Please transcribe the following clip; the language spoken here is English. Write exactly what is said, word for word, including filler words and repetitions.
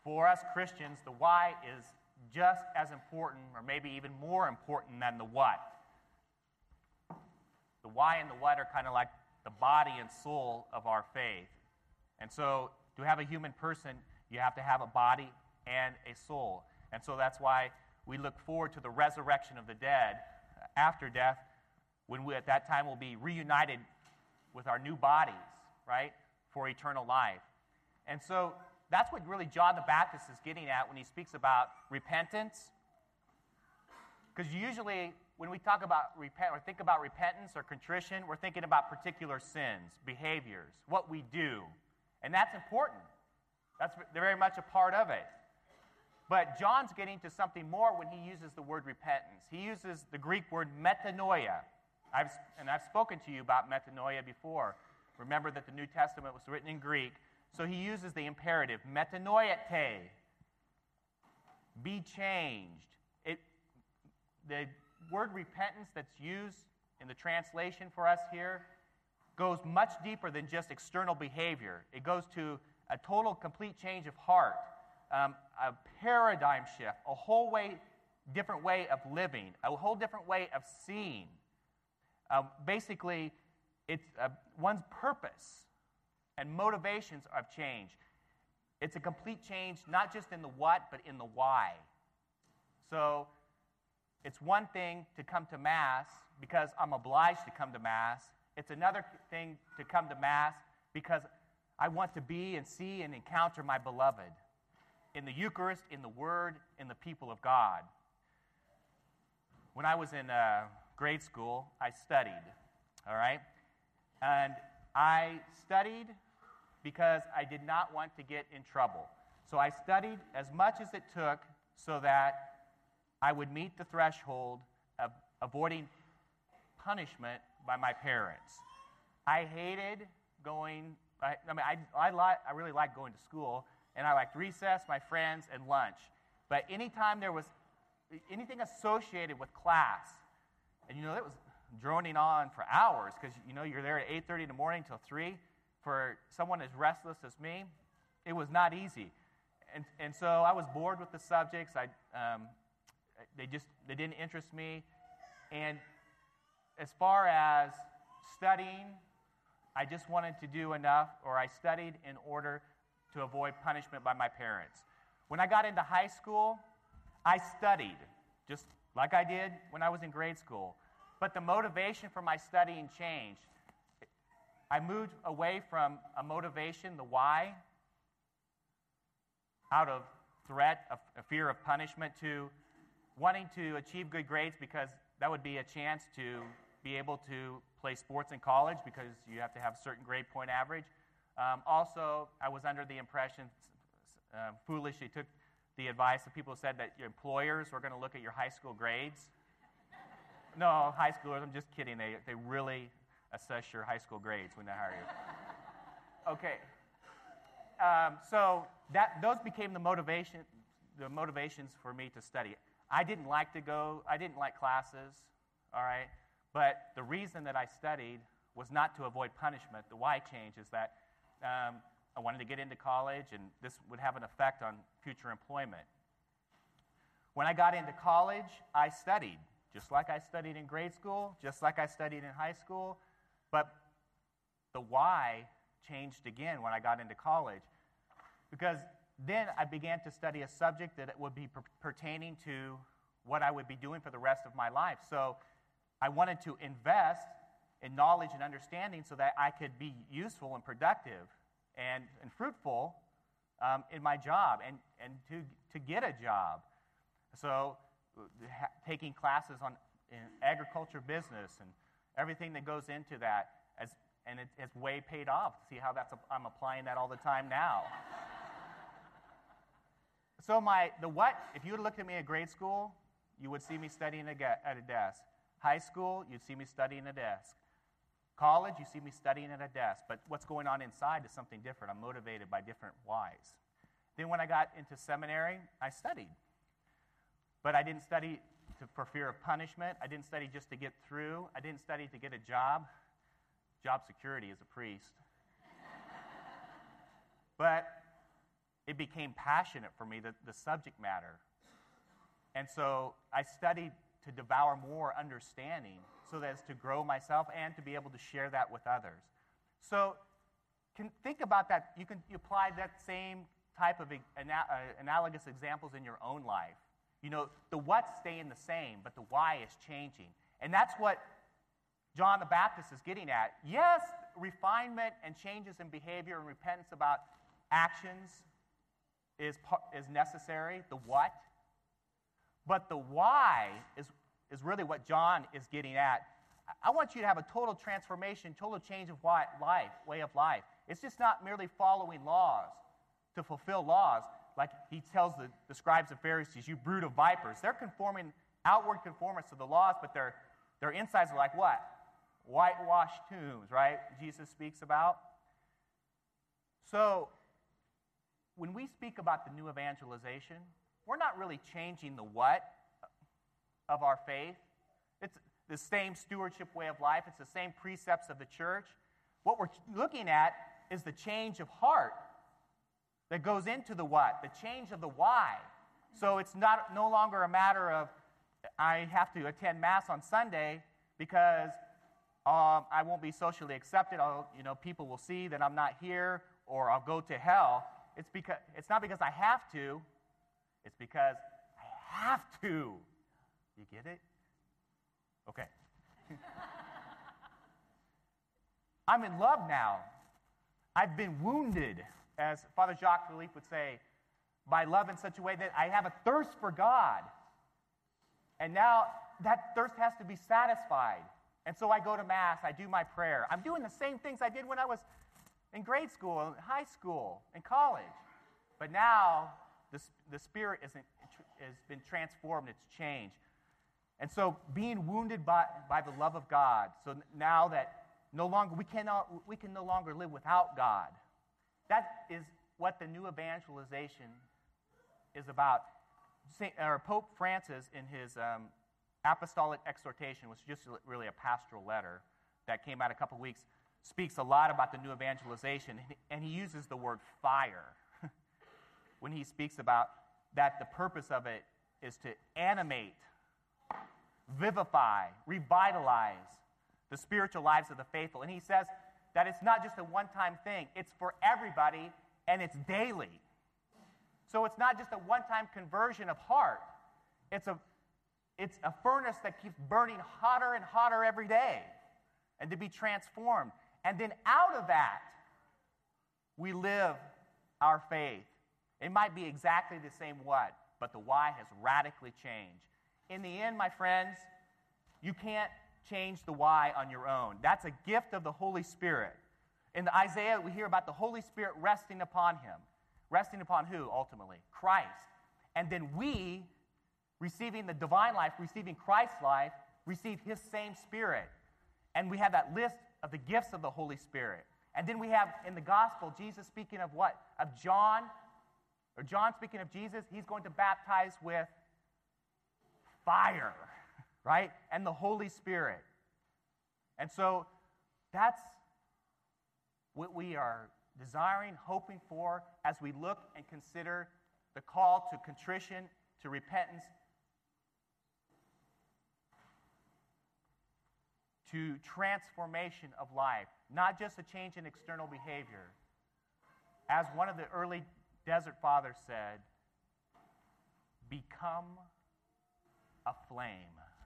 For us Christians, the why is just as important, or maybe even more important than the what. The why and the what are kind of like the body and soul of our faith. And so to have a human person, you have to have a body and a soul. And so that's why we look forward to the resurrection of the dead after death, when we at that time will be reunited with our new bodies, right, for eternal life. And so that's what really John the Baptist is getting at when he speaks about repentance. Because usually when we talk about repent or think about repentance or contrition, we're thinking about particular sins, behaviors, what we do. And that's important. That's very much a part of it. But John's getting to something more when he uses the word repentance. He uses the Greek word metanoia. I've, and I've spoken to you about metanoia before. Remember that the New Testament was written in Greek. So he uses the imperative, metanoiete, be changed. It, the word repentance that's used in the translation for us here goes much deeper than just external behavior. It goes to a total, complete change of heart, um, a paradigm shift, a whole way, different way of living, a whole different way of seeing. Uh, basically, it's uh, one's purpose and motivations have changed. It's a complete change, not just in the what, but in the why. So it's one thing to come to Mass because I'm obliged to come to Mass. It's another thing to come to Mass because I want to be and see and encounter my beloved in the Eucharist, in the Word, in the people of God. When I was in uh, grade school, I studied, all right? And I studied because I did not want to get in trouble. So I studied as much as it took so that I would meet the threshold of avoiding punishment by my parents. I hated going, I, I mean, I, I, li- I really liked going to school, and I liked recess, my friends, and lunch. But anytime there was anything associated with class, and you know, it was droning on for hours because, you know, you're there at eight thirty in the morning till three. For someone as restless as me, it was not easy. And and so I was bored with the subjects. I um, they just they didn't interest me. And as far as studying, I just wanted to do enough, or I studied in order to avoid punishment by my parents. When I got into high school, I studied, just like I did when I was in grade school. But the motivation for my studying changed. I moved away from a motivation, the why, out of threat, a, a fear of punishment, to wanting to achieve good grades because that would be a chance to be able to play sports in college because you have to have a certain grade point average. Um, also, I was under the impression, uh, foolishly took the advice of people who said that your employers were going to look at your high school grades. No, high schoolers, I'm just kidding. They, they really assess your high school grades when they hire you. Okay. Um, so that those became the motivation, the motivations for me to study. I didn't like to go, I didn't like classes, all right? But the reason that I studied was not to avoid punishment. The why change is that um, I wanted to get into college, and this would have an effect on future employment. When I got into college, I studied, just like I studied in grade school, just like I studied in high school. But the why changed again when I got into college, because then I began to study a subject that would be per- pertaining to what I would be doing for the rest of my life. So I wanted to invest in knowledge and understanding so that I could be useful and productive and, and fruitful um, in my job and, and to, to get a job. So ha- taking classes on in agriculture business and everything that goes into that, as, and it, it's way paid off. See how that's a, I'm applying that all the time now. So my the what, if you would look at me at grade school, you would see me studying at a desk. High school, you'd see me studying at a desk. College, you see me studying at a desk. But what's going on inside is something different. I'm motivated by different whys. Then when I got into seminary, I studied. But I didn't study to, for fear of punishment. I didn't study just to get through. I didn't study to get a job. Job security as a priest. But it became passionate for me, the, the subject matter. And so I studied to devour more understanding so that as to grow myself and to be able to share that with others. So can think about that. You can you apply that same type of ana- uh, analogous examples in your own life. You know, the what's staying the same, but the why is changing. And that's what John the Baptist is getting at. Yes, refinement and changes in behavior and repentance about actions is, is necessary, the what. But the why is, is really what John is getting at. I want you to have a total transformation, total change of life, way of life. It's just not merely following laws to fulfill laws. Like he tells the, the scribes and Pharisees, you brood of vipers. They're conforming, outward conformance to the laws, but their, their insides are like what? Whitewashed tombs, right? Jesus speaks about. So when we speak about the new evangelization, we're not really changing the what of our faith. It's the same stewardship way of life. It's the same precepts of the church. What we're looking at is the change of heart that goes into the what, the change of the why. So it's not no longer a matter of I have to attend Mass on Sunday because um, I won't be socially accepted. I'll, you know, people will see that I'm not here, or I'll go to hell. It's because it's not because I have to. It's because I have to. You get it? Okay. I'm in love now. I've been wounded, as Father Jacques Philippe would say, by love in such a way that I have a thirst for God. And now that thirst has to be satisfied. And so I go to Mass, I do my prayer. I'm doing the same things I did when I was in grade school, in high school, in college. But now the, the Spirit isn't, has been transformed, it's changed. And so being wounded by, by the love of God, so now that no longer we cannot we can no longer live without God. That is what the new evangelization is about. Saint, or Pope Francis, in his um, apostolic exhortation, which is just really a pastoral letter that came out a couple weeks, speaks a lot about the new evangelization, and he uses the word fire when he speaks about that the purpose of it is to animate, vivify, revitalize the spiritual lives of the faithful. And he says that it's not just a one-time thing. It's for everybody, and it's daily. So it's not just a one-time conversion of heart. It's a, it's a furnace that keeps burning hotter and hotter every day, and to be transformed. And then out of that, we live our faith. It might be exactly the same what, but the why has radically changed. In the end, my friends, you can't change the why on your own. That's a gift of the Holy Spirit. In the Isaiah, we hear about the Holy Spirit resting upon him. Resting upon who, ultimately? Christ. And then we, receiving the divine life, receiving Christ's life, receive his same Spirit. And we have that list of the gifts of the Holy Spirit. And then we have, in the gospel, Jesus speaking of what? Of John, or John speaking of Jesus, he's going to baptize with fire, right? And the Holy Spirit. And so that's what we are desiring, hoping for, as we look and consider the call to contrition, to repentance, to transformation of life, not just a change in external behavior. As one of the early desert fathers said, become a flame.